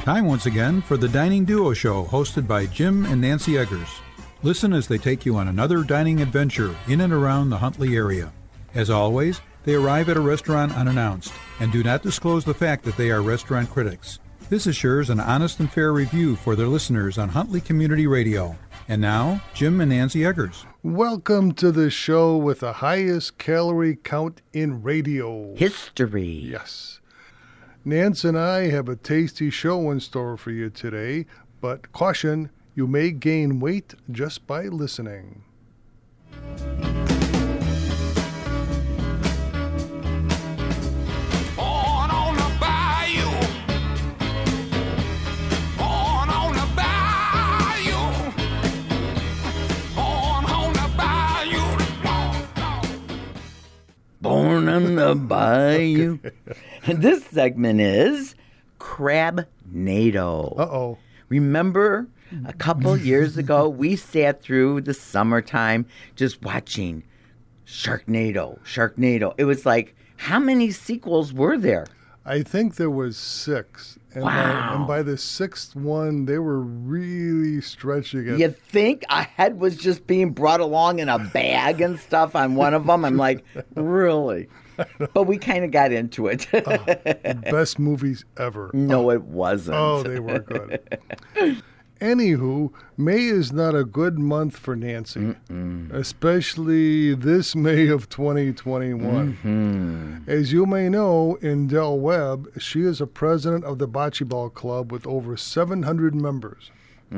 Time once again for the Dining Duo Show, hosted by Jim and Nancy Eggers. Listen as they take you on another dining adventure in and around the Huntley area. As always, they arrive at a restaurant unannounced and do not disclose the fact that they are restaurant critics. This assures an honest and fair review for their listeners on Huntley Community Radio. And now, Jim and Nancy Eggers. Welcome to the show with the highest calorie count in radio history. Yes. Nance and I have a tasty show in store for you today, but caution, you may gain weight just by listening. Born on the bayou. And this segment is Crabnado. Uh-oh. Remember a couple years ago, we sat through the summertime just watching Sharknado. It was like, how many sequels were there? I think there was 6. And wow. By the 6th one, they were really stretching it. You think a head was just being brought along in a bag and stuff on one of them? I'm like, really? But we kind of got into it. Best movies ever. No, it wasn't. Oh, they were good. Anywho, May is not a good month for Nancy, especially this May of 2021. As you may know, in Del Webb, she is a president of the Bocce Ball Club with over 700 members.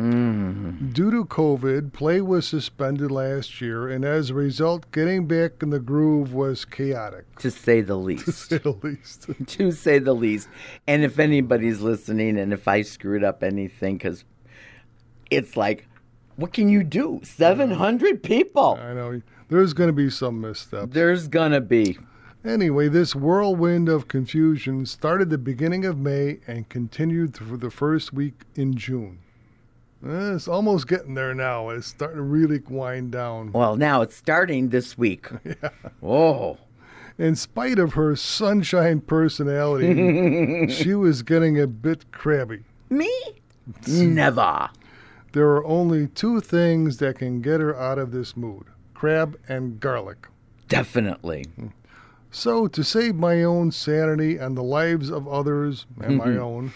Due to COVID, play was suspended last year, and as a result, getting back in the groove was chaotic. To say the least. To say the least. To say the least. And if anybody's listening, and if I screwed up anything, because it's like, what can you do? 700 people. I know. There's going to be some missteps. There's going to be. Anyway, this whirlwind of confusion started the beginning of May and continued through the first week in June. It's almost getting there now. It's starting to really wind down. Well, now it's starting this week. Yeah. Oh. In spite of her sunshine personality, she was getting a bit crabby. Me? Never. There are only 2 things that can get her out of this mood: crab and garlic. Definitely. So, to save my own sanity and the lives of others and my own,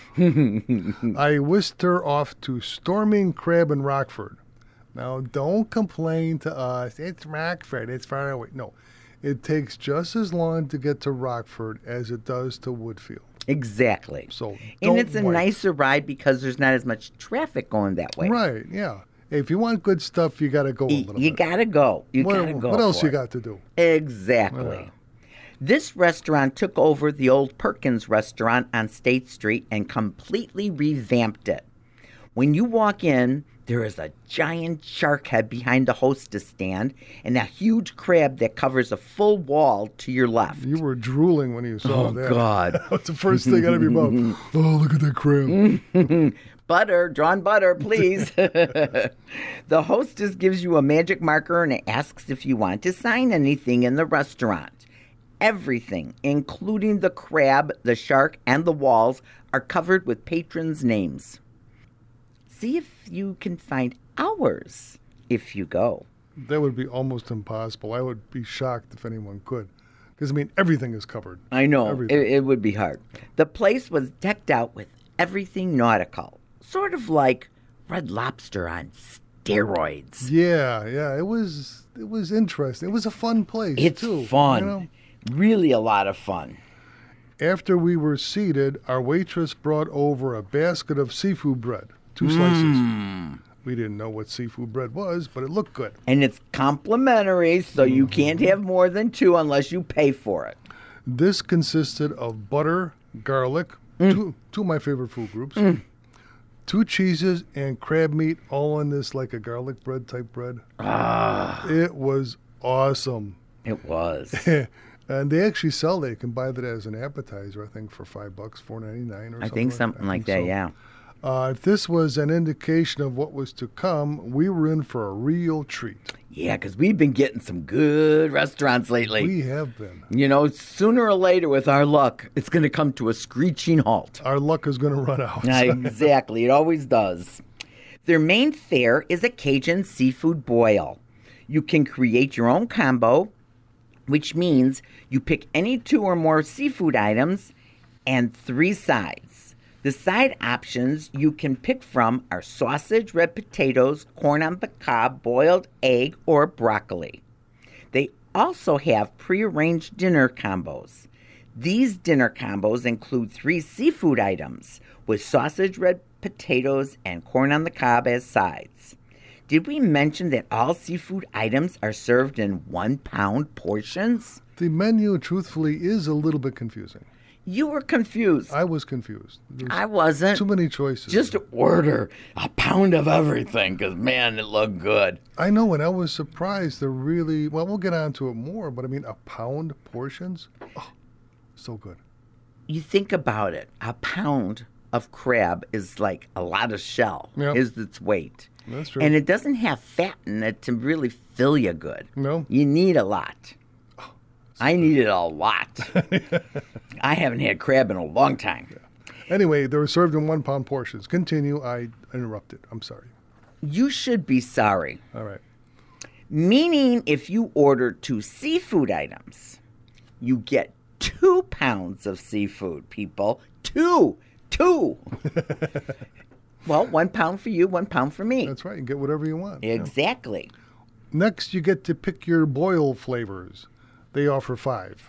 I whisked her off to Storming Crab in Rockford. Now, don't complain to us. It's Rockford. It's far away. No, it takes just as long to get to Rockford as it does to Woodfield. Exactly. So, and it's a nicer ride because there's not as much traffic going that way. Right, yeah. If you want good stuff, you got to go a little bit. You got to go. You got to go. What else you got to do? Exactly. Yeah. This restaurant took over the old Perkins restaurant on State Street and completely revamped it. When you walk in, there is a giant shark head behind the hostess stand and a huge crab that covers a full wall to your left. You were drooling when you saw that. Oh, God. That's the first thing out of your mouth. Oh, look at that crab. Butter, drawn butter, please. The hostess gives you a magic marker and asks if you want to sign anything in the restaurant. Everything, including the crab, the shark, and the walls, are covered with patrons' names. See if you can find ours if you go. That would be almost impossible. I would be shocked if anyone could. Because, everything is covered. I know. It would be hard. The place was decked out with everything nautical. Sort of like Red Lobster on steroids. Yeah. It was interesting. It was a fun place, too. It's fun. Really a lot of fun. After we were seated, our waitress brought over a basket of seafood bread. 2 slices. We didn't know what seafood bread was, but it looked good. And it's complimentary, so you can't have more than 2 unless you pay for it. This consisted of butter, garlic, two of my favorite food groups, 2 cheeses, and crab meat, all on this like a garlic bread type bread. It was awesome. It was. And they actually sell that. You can buy that as an appetizer, I think, for $5, $4.99 or something. I think something like that, yeah. If this was an indication of what was to come, we were in for a real treat. Yeah, because we've been getting some good restaurants lately. We have been. You know, sooner or later, with our luck, it's going to come to a screeching halt. Our luck is going to run out. Exactly. It always does. Their main fare is a Cajun seafood boil. You can create your own combo, which means you pick any 2 or more seafood items and 3 sides. The side options you can pick from are sausage, red potatoes, corn on the cob, boiled egg, or broccoli. They also have prearranged dinner combos. These dinner combos include 3 seafood items with sausage, red potatoes, and corn on the cob as sides. Did we mention that all seafood items are served in 1-pound portions? The menu, truthfully, is a little bit confusing. You were confused. I was confused. I wasn't. Too many choices. Just order a pound of everything because, man, it looked good. I know, and I was surprised. They're really, well, we'll get on to it more, but I mean, a pound portions? Oh, so good. You think about it. A pound of crab is like a lot of shell, is its weight. That's true. And it doesn't have fat in it to really fill you good. No. You need a lot. I needed a lot. I haven't had crab in a long time. Yeah. Anyway, they were served in 1-pound portions. Continue. I interrupted. I'm sorry. You should be sorry. All right. Meaning if you order 2 seafood items, you get 2 pounds of seafood, people. 2. Well, 1 pound for you, 1 pound for me. That's right. You get whatever you want. Exactly. Yeah. Next, you get to pick your boil flavors. They offer 5.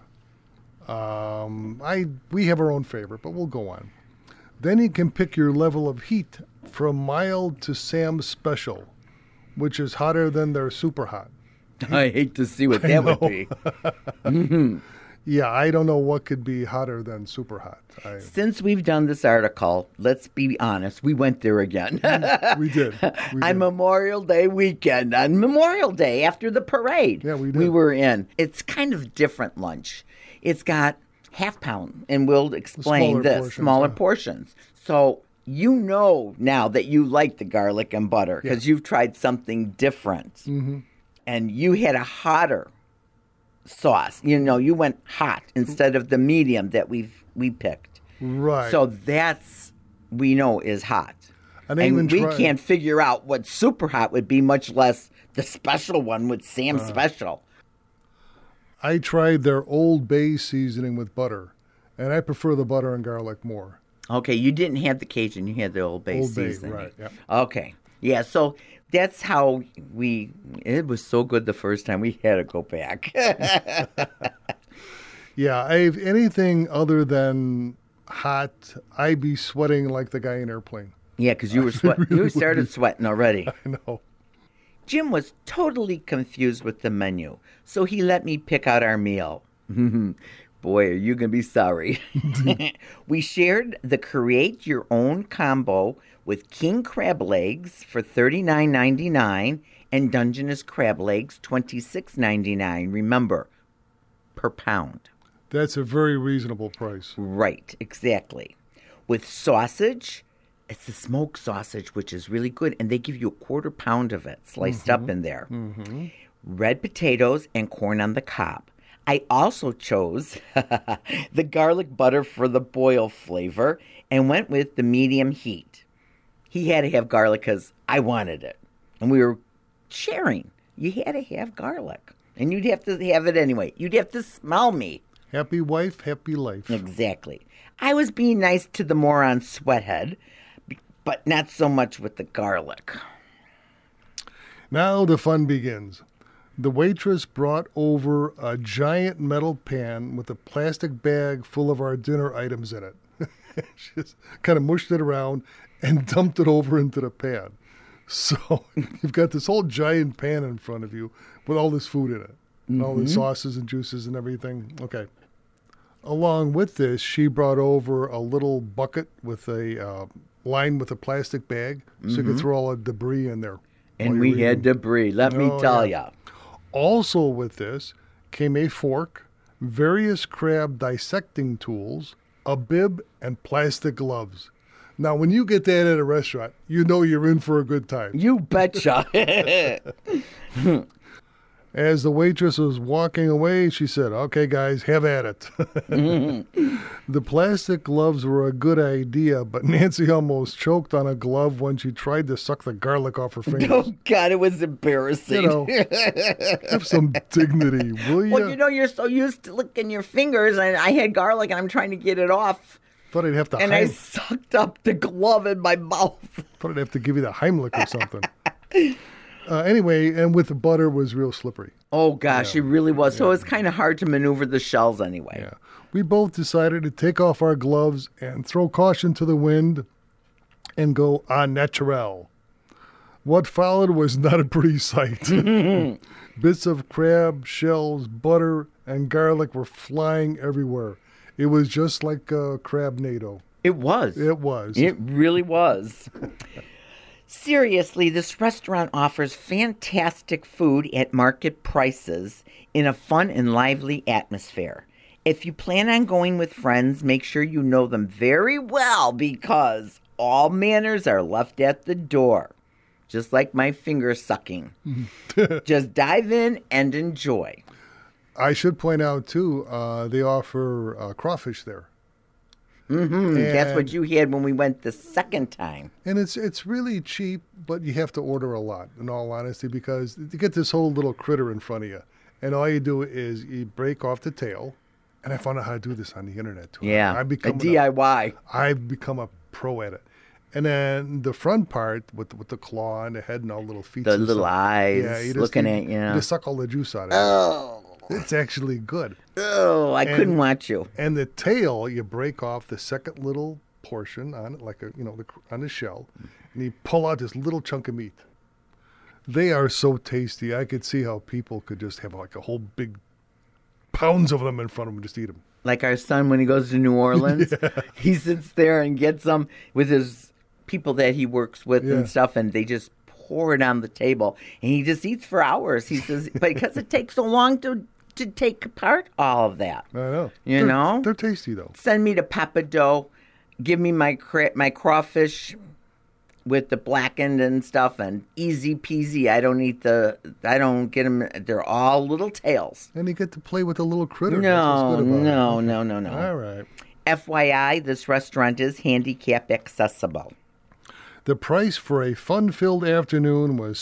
We have our own favorite, but we'll go on. Then you can pick your level of heat from mild to Sam's Special, which is hotter than their super hot. I hate to see what that would be. Mm-hmm. Yeah, I don't know what could be hotter than super hot. Since we've done this article, let's be honest, we went there again. We did. On Memorial Day weekend, on Memorial Day after the parade. Yeah, we did. We were in. It's kind of different lunch. It's got half pound, and we'll explain smaller portions. So you know now that you like the garlic and butter because you've tried something different. Mm-hmm. And you had a hotter sauce. You know, you went hot instead of the medium that we picked. Right. So that's, we know, is hot. And we can't figure out what super hot would be, much less the special one with Sam's Special. I tried their Old Bay seasoning with butter, and I prefer the butter and garlic more. Okay, you didn't have the Cajun, you had the Old Bay seasoning. Right, yeah. Okay. Yeah, so that's how it was so good the first time. We had to go back. Yeah, anything other than hot, I'd be sweating like the guy in Airplane. Yeah, because you were sweating. You started sweating already. I know. Jim was totally confused with the menu, so he let me pick out our meal. Boy, are you going to be sorry. We shared the Create Your Own combo with king crab legs for $39.99 and Dungeness crab legs $26.99. Remember, per pound. That's a very reasonable price. Right, exactly. With sausage, it's the smoked sausage, which is really good, and they give you a 1/4 pound of it sliced up in there. Mm-hmm. Red potatoes and corn on the cob. I also chose the garlic butter for the boil flavor and went with the medium heat. He had to have garlic because I wanted it, and we were sharing. You had to have garlic, and you'd have to have it anyway. You'd have to smell me. Happy wife, happy life. Exactly. I was being nice to the moron sweathead, but not so much with the garlic. Now the fun begins. The waitress brought over a giant metal pan with a plastic bag full of our dinner items in it. She just kind of mushed it around and dumped it over into the pan. So you've got this whole giant pan in front of you with all this food in it. Mm-hmm. All the sauces and juices and everything. Okay. Along with this, she brought over a little bucket with a lined with a plastic bag so you could throw all the debris in there. And we had debris, let me tell ya. Also with this came a fork, various crab dissecting tools, a bib, and plastic gloves. Now, when you get that at a restaurant, you know you're in for a good time. You betcha. As the waitress was walking away, she said, "Okay, guys, have at it." The plastic gloves were a good idea, but Nancy almost choked on a glove when she tried to suck the garlic off her fingers. Oh, God, it was embarrassing. You know, have some dignity, will you? Well, you know, you're so used to licking your fingers, and I had garlic, and I'm trying to get it off, Thought I'd have to and I sucked up the glove in my mouth. Thought I'd have to give you the Heimlich or something. Anyway, and with the butter was real slippery. Oh, gosh, it really was. So it's kind of hard to maneuver the shells anyway. Yeah. We both decided to take off our gloves and throw caution to the wind and go au naturel. What followed was not a pretty sight. Bits of crab, shells, butter, and garlic were flying everywhere. It was just like Crabnado. It was. It was. It really was. Seriously, this restaurant offers fantastic food at market prices in a fun and lively atmosphere. If you plan on going with friends, make sure you know them very well because all manners are left at the door. Just like my finger sucking. Just dive in and enjoy. I should point out, too, they offer crawfish there. That's what you had when we went the second time. And it's really cheap, but you have to order a lot, in all honesty, because you get this whole little critter in front of you. And all you do is you break off the tail. And I found out how to do this on the internet, too. Yeah, a DIY. I've become a pro at it. And then the front part with the claw and the head and all the little feet. The little eyes looking at you. You suck all the juice out of it. Oh. It's actually good. Oh, I couldn't watch you. And the tail, you break off the second little portion on it, like on the shell, and you pull out this little chunk of meat. They are so tasty. I could see how people could just have like a whole big pounds of them in front of them and just eat them. Like our son when he goes to New Orleans, he sits there and gets them with his people that he works with and stuff, and they just pour it on the table, and he just eats for hours. He says, because it takes so long to take apart all of that. I know. You know? They're tasty, though. Send me to Papa Dough. Give me my crawfish with the blackened and stuff, and easy peasy. I don't get them. They're all little tails. And you get to play with a little critter. No. All right. FYI, this restaurant is handicap accessible. The price for a fun-filled afternoon was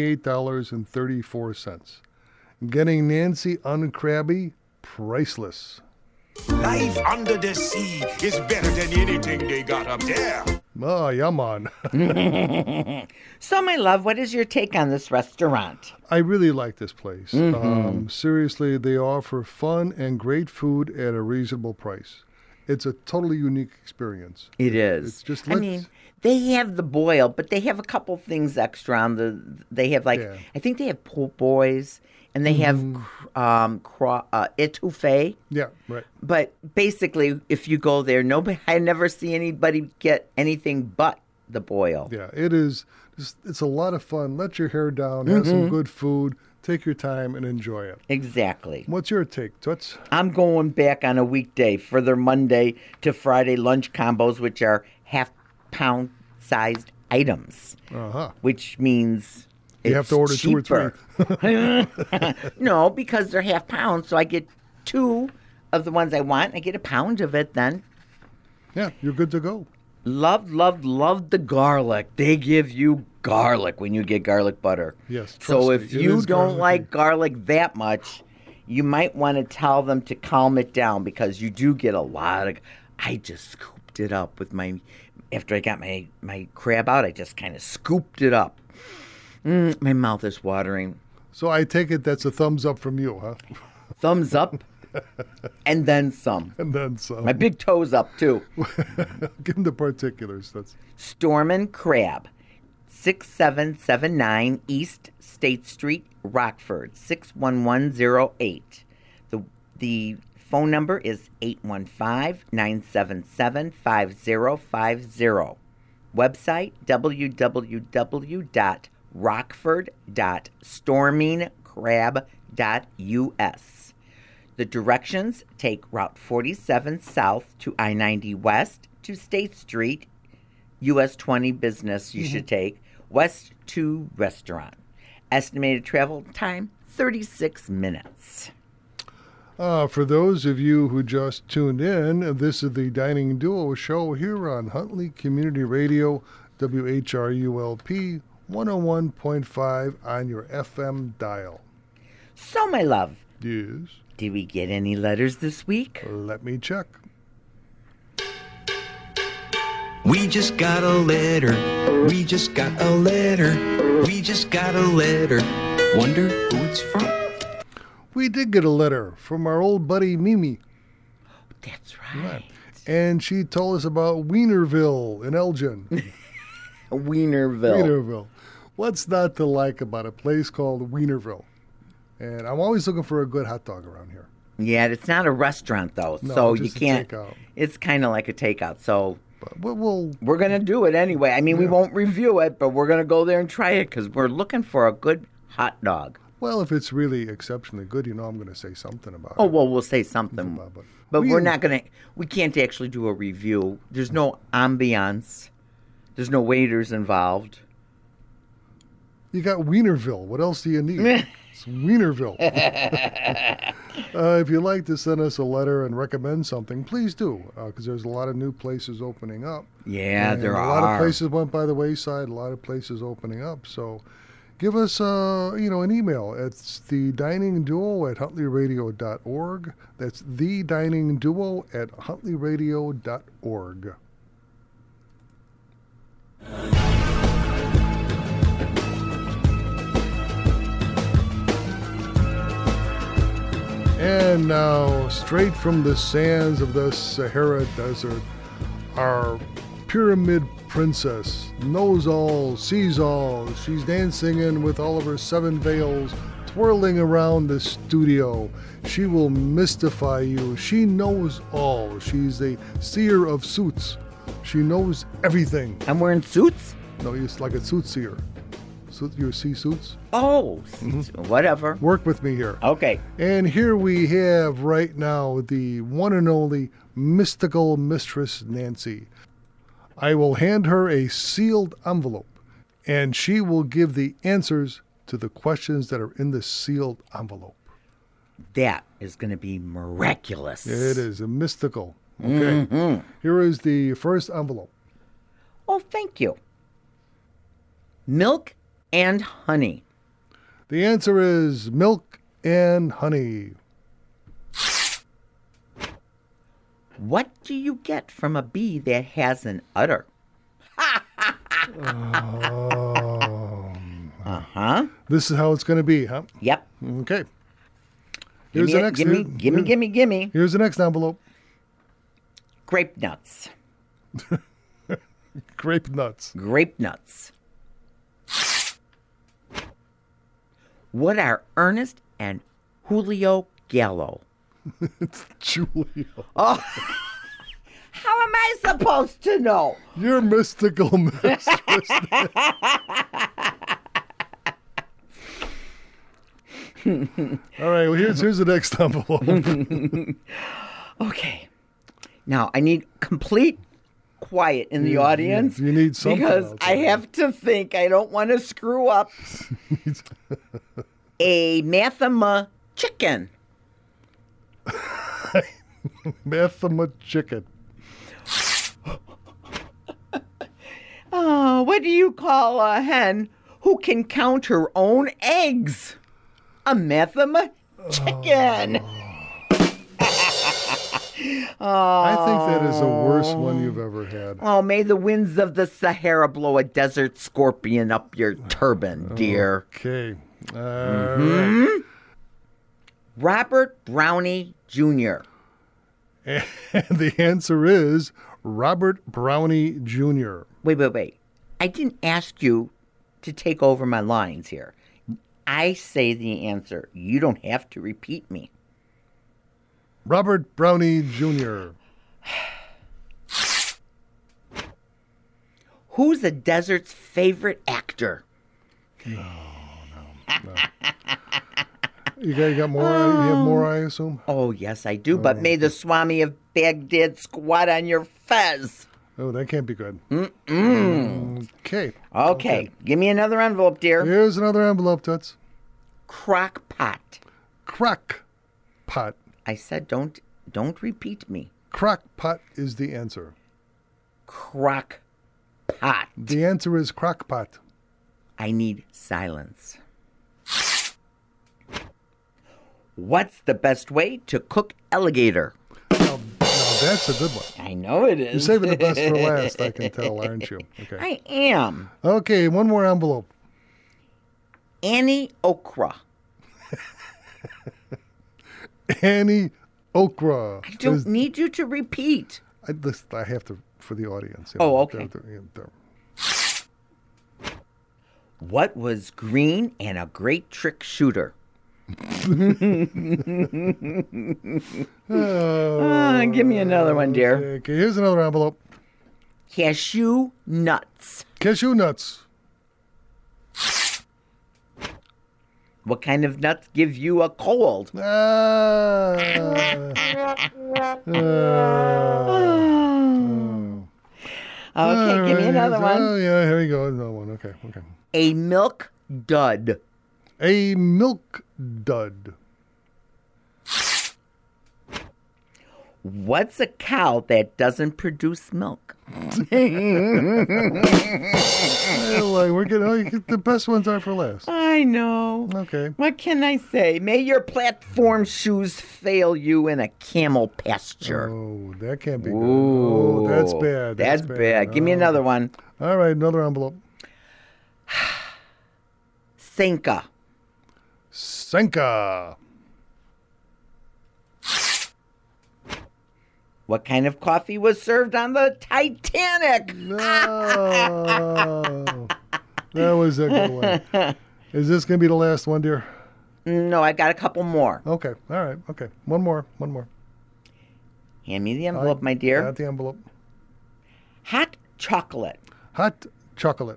$78.34. Getting Nancy uncrabby, priceless. Life under the sea is better than anything they got up there. Oh, yeah, man. So, my love, what is your take on this restaurant? I really like this place. Seriously, they offer fun and great food at a reasonable price. It's a totally unique experience. It is. It's just they have the boil, but they have a couple things extra on they have I think they have po' boys, and they have etouffee. Yeah, right. But basically, if you go there, I never see anybody get anything but the boil. Yeah, it is. It's a lot of fun. Let your hair down, have some good food, take your time, and enjoy it. Exactly. What's your take, Toots? I'm going back on a weekday for their Monday to Friday lunch combos, which are half-pound-sized items, which means you have to order cheaper. 2 or 3. No, because they're half pound, so I get 2 of the ones I want. I get a pound of it then. Yeah, you're good to go. Love the garlic. They give you garlic when you get garlic butter. Yes, so if you don't like garlic that much, you might want to tell them to calm it down because you do get a lot of... I just scooped it up with after I got my crab out, I just kind of scooped it up. My mouth is watering. So I take it that's a thumbs up from you, huh? Thumbs up, and then some. And then some. My big toes up, too. Give them the particulars. Stormin' Crab, 6779 East State Street, Rockford, 61108. The phone number is 815-977-5050. Website, www.rockford.stormingcrab.us. The directions take Route 47 south to I-90 west to State Street, US 20 business you should take, west to restaurant. Estimated travel time, 36 minutes. For those of you who just tuned in, this is the Dining Duo Show here on Huntley Community Radio, WHRULP 101.5 on your FM dial. So, my love, Yes. did we get any letters this week? Let me check. We just got a letter. We just got a letter. We just got a letter. Wonder who it's from? We did get a letter from our old buddy Mimi. That's right. And she told us about Wienerville in Elgin. Wienerville. Wienerville. What's not to like about a place called Wienerville? And I'm always looking for a good hot dog around here. Yeah, it's not a restaurant, though, No, so just you can't. a takeout. It's kind of like a takeout, so But we'll we're going to do it anyway. I mean, we Yeah. won't review it, but we're going to go there and try it because we're looking for a good hot dog. well, if it's really exceptionally good, I'm going to say something about Oh, it. well, we'll say something. But But we- we're not going to, we can't actually do a review. There's no ambiance. There's no waiters involved. You got Wienerville. What else do you need? It's Wienerville. If you'd like to send us a letter and recommend something, please do, because there's a lot of new places opening up. Yeah, And there a are. lot of places went by the wayside. A lot of places opening up. So, give us an email. It's the Dining Duo at huntleyradio.org. That's the Dining Duo at huntleyradio.org. And now, straight from the sands of the Sahara Desert, our pyramid princess knows all, sees all. She's dancing in with all of her 7 veils, twirling around the studio. She will mystify you. She knows all. She's a seer of suits. She knows everything. I'm wearing suits? No, it's like a suit seer. You see suits? Oh, whatever. Work with me here. Okay. And here we have right now the one and only mystical Mistress Nancy. I will hand her a sealed envelope, and she will give the answers to the questions that are in the sealed envelope. That is going to be miraculous. It is a mystical. Okay. Here is the first envelope. Oh, thank you. Milk and honey. The answer is milk and honey. What do you get from a bee that has an udder? Uh-huh. This is how it's going to be, huh? Yep. Okay. Here's the next. Gimme. Here's the next envelope. Grape nuts. Grape nuts. Grape nuts. What are Ernest and Julio Gallo? It's Julio. How am I supposed to know? You're mystical mistress. All right, well, here's the next envelope. Okay. Now, I need complete quiet in the audience. You need something because out I there. have to think. I don't want to screw up. A Mathema chicken. Mathema chicken. Oh, what do you call a hen who can count her own eggs? A Mathema chicken. I think that is the worst one you've ever had. Oh, may the winds of the Sahara blow a desert scorpion up your turban, dear. Okay. Mm-hmm. Robert Brownie Jr. And the answer is Robert Brownie Jr. Wait. I didn't ask you to take over my lines here. I say the answer. You don't have to repeat me. Robert Brownie Jr. Who's the desert's favorite actor? No. You got more? You have more, I assume? Oh, yes, I do. But may the Swami of Baghdad squat on your fez. Oh, that can't be good. Okay. Okay. Give me another envelope, dear. Here's another envelope, Toots. crock pot? Crock pot. I said don't repeat me. Crock pot is the answer. Crock pot. The answer is crock pot. I need silence. What's the best way to cook alligator? Now that's a good one. I know it is. You're saving the best for last, I can tell, aren't you? Okay. I am. Okay, one more envelope. Annie Okra. Annie Okra. I don't need you to repeat. I have to for the audience. Oh, okay. What was green and a great trick shooter? Give me another one, dear. Okay, here's another envelope. Cashew nuts. Cashew nuts. What kind of nuts give you a cold? Okay, give me another one. Oh, yeah, here we go. Another one. Okay. A milk dud. A milk dud. What's a cow that doesn't produce milk? We're getting the best ones are for last. I know. Okay. What can I say? May your platform shoes fail you in a camel pasture. Oh, that can't be good. Ooh, Oh, that's bad. That's bad. Give me another one. All right, another envelope. Senka. Senka. What kind of coffee was served on the Titanic? No. That was a good one. Is this going to be the last one, dear? No, I got a couple more. Okay. All right. Okay. One more. Hand me the envelope, my dear. Got the envelope. Hot chocolate. Hot chocolate.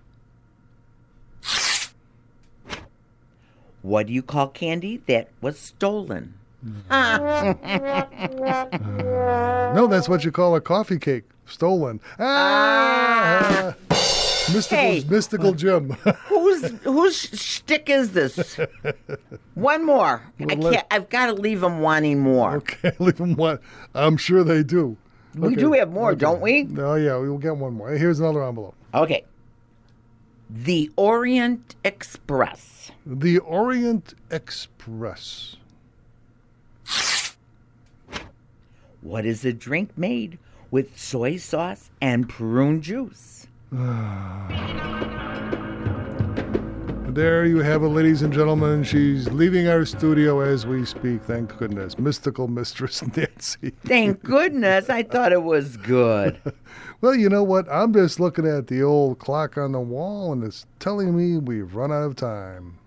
What do you call candy that was stolen? No, that's what you call a coffee cake. Stolen. Mystical Jim. Whose shtick is this? One more. I've got to leave them wanting more. Okay, leave them one. I'm sure they do. We do have more, don't we? Oh, yeah, we will get one more. Here's another envelope. Okay. The Orient Express. The Orient Express. What is a drink made with soy sauce and prune juice? There you have it, ladies and gentlemen. She's leaving our studio as we speak. Thank goodness. Mystical Mistress Nancy. Thank goodness. I thought it was good. Well, you know what? I'm just looking at the old clock on the wall, and it's telling me we've run out of time.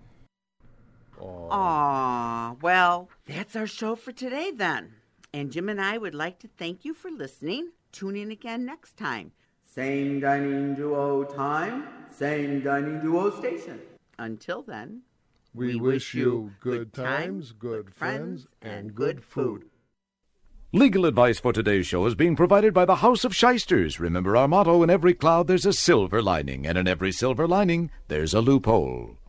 Aw, well, that's our show for today then. And Jim and I would like to thank you for listening. Tune in again next time. Same Dining Duo time, same Dining Duo station. Until then, we wish you good times, good friends, and good food. Legal advice for today's show is being provided by the House of Shysters. Remember our motto, in every cloud there's a silver lining, and in every silver lining there's a loophole.